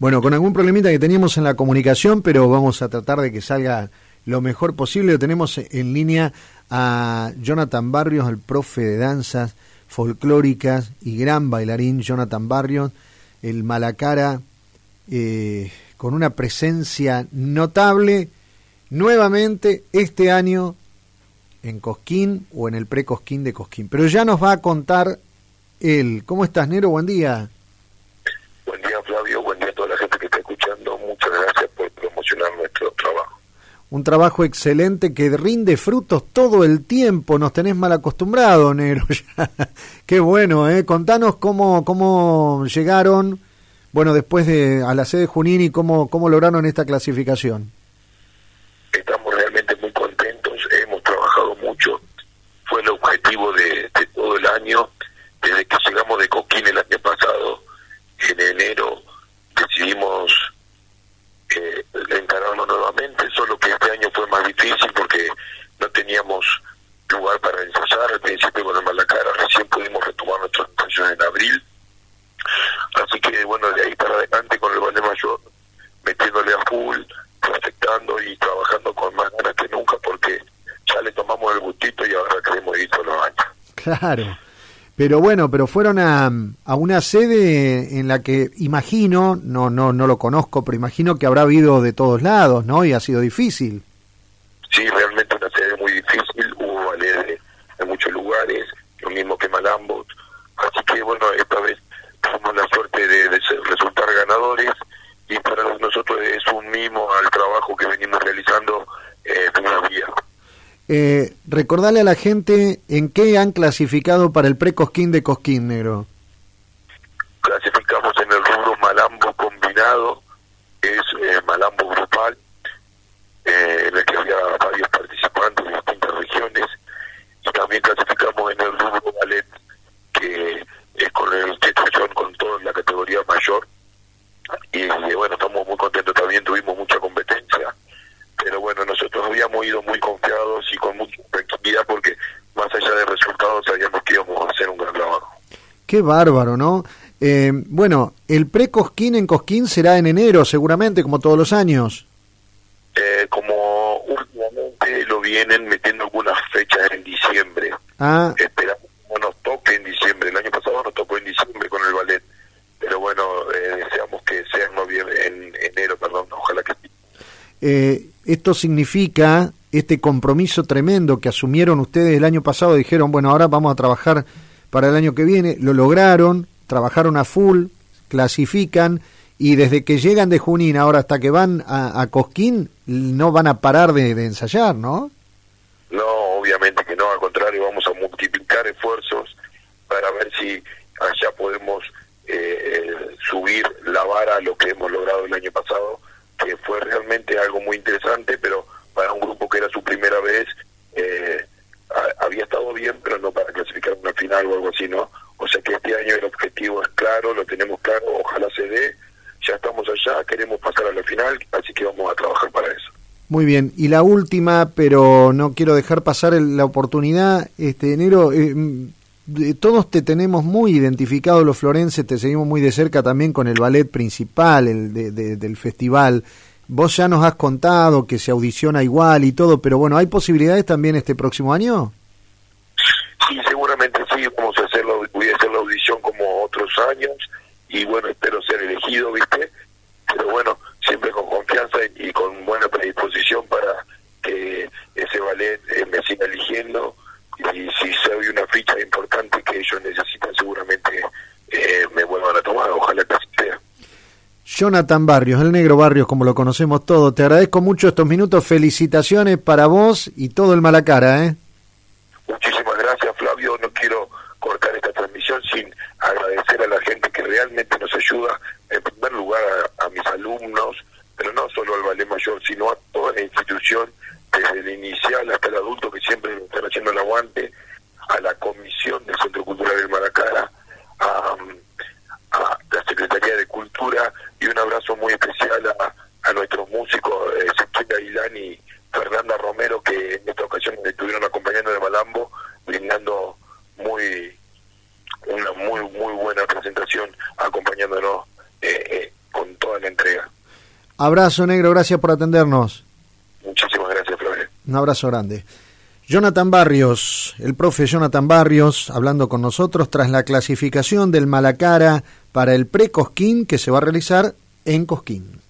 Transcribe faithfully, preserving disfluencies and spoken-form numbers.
Bueno, con algún problemita que teníamos en la comunicación, pero vamos a tratar de que salga lo mejor posible. Lo tenemos en línea a Jonathan Barrios, el profe de danzas folclóricas y gran bailarín Jonathan Barrios, el Malacara, eh, con una presencia notable nuevamente este año en Cosquín o en el pre-Cosquín de Cosquín. Pero ya nos va a contar él. ¿Cómo estás, Nero? Buen día. Buen día, Flavio. Buen día a toda la gente que está escuchando. Muchas gracias por promocionar nuestro trabajo. Un trabajo excelente que rinde frutos todo el tiempo. Nos tenés mal acostumbrado, Nero. Qué bueno, ¿eh? Contanos cómo cómo llegaron, bueno, después de a la sede de Junín y cómo, cómo lograron esta clasificación. Estamos realmente muy contentos. Hemos trabajado mucho. Fue el objetivo de, de todo el año. Desde que llegamos de Cosquín el año pasado, en enero, decidimos eh, encararlo nuevamente, solo que este año fue más difícil porque no teníamos lugar para ensayar. Al principio con el Malacara recién pudimos retomar nuestros ensayos en abril, así que bueno, de ahí para adelante con el ballet mayor, metiéndole a full, afectando y trabajando con más ganas que nunca, porque ya le tomamos el gustito y ahora queremos ir todos los años. Claro. Pero bueno, pero fueron a, a una sede en la que imagino, no no no lo conozco, pero imagino que habrá habido de todos lados, ¿no? Y ha sido difícil. Sí, realmente una sede muy difícil, hubo ballet de, de muchos lugares, lo mismo que Malambo, así que bueno, esta vez tuvimos la suerte de, de ser, resultar ganadores, y para nosotros es un mimo al trabajo que venimos realizando eh, de una vía. Eh, recordarle a la gente en qué han clasificado para el pre-Cosquín de Cosquín, Negro. Clasificamos en el rubro Malambo combinado, es eh, Malambo grupal, eh, en el que había varios participantes de distintas regiones, y también clasificamos en el rubro ballet, que es con el que son con toda la categoría mayor, y, y bueno, estamos muy contentos. También tuvimos mucha competencia, pero bueno, nosotros habíamos ido muy confiados y con mucha tranquilidad, porque más allá de resultados sabíamos que íbamos a hacer un gran trabajo. Qué bárbaro, ¿no? Eh, bueno, el pre-Cosquín en Cosquín será en enero, seguramente, como todos los años. Eh, como últimamente lo vienen metiendo algunas fechas en diciembre. Ah. Esperamos que no nos toque en diciembre. El año pasado nos tocó en diciembre con el ballet, pero bueno, eh, deseamos que sea en noviembre, en enero, perdón, ojalá que sí. Eh, esto significa este compromiso tremendo que asumieron ustedes el año pasado. Dijeron, bueno, ahora vamos a trabajar para el año que viene. Lo lograron, trabajaron a full, clasifican, y desde que llegan de Junín ahora hasta que van a, a Cosquín no van a parar de, de ensayar, ¿no? No, obviamente que no, al contrario, vamos a multiplicar esfuerzos para ver si allá podemos eh, subir la vara a lo que hemos logrado el año pasado, que fue realmente algo muy interesante, pero para un grupo que era su primera vez, eh, a, había estado bien, pero no para clasificar una final o algo así, ¿no? O sea que este año el objetivo es claro, lo tenemos claro, ojalá se dé, ya estamos allá, queremos pasar a la final, así que vamos a trabajar para eso. Muy bien, y la última, pero no quiero dejar pasar el, la oportunidad, este enero, eh, todos te tenemos muy identificado los florenses, te seguimos muy de cerca también con el ballet principal el de, de, del festival. Vos ya nos has contado que se audiciona igual y todo, pero bueno, ¿hay posibilidades también este próximo año? Sí, seguramente sí, vamos a hacerlo, voy a hacer la audición como otros años, y bueno, espero ser elegido, ¿viste? Pero bueno, siempre con confianza y, y con buena predisposición para que ese ballet eh, me siga eligiendo, y si se ve una ficha importante que ellos necesitan, seguramente eh, me vuelvan a tomar, ojalá que así sea. Jonathan Barrios, el Negro Barrios, como lo conocemos todos, te agradezco mucho estos minutos, felicitaciones para vos y todo el Malacara, ¿eh? Muchísimas gracias, Flavio. No quiero cortar esta transmisión sin agradecer a la gente que realmente nos ayuda, en primer lugar a, a mis alumnos, pero no solo al ballet mayor, sino a toda la institución, desde el inicial hasta el adulto, que siempre me están haciendo el aguante, a la comisión del Centro Cultural del Malacara, a, a la Secretaría de Cultura, y un abrazo muy especial a, a nuestros músicos, Ezequiel Ailán y Fernanda Romero, que en esta ocasión me estuvieron acompañando de Malambo, brindando muy una muy muy buena presentación, acompañándonos eh, eh, con toda la buena entrega. Abrazo, negro, gracias por atendernos. Muchísimas gracias, Flores. Un abrazo grande. Jonathan Barrios, el profe Jonathan Barrios, hablando con nosotros tras la clasificación del Malacara para el pre-Cosquín que se va a realizar en Cosquín.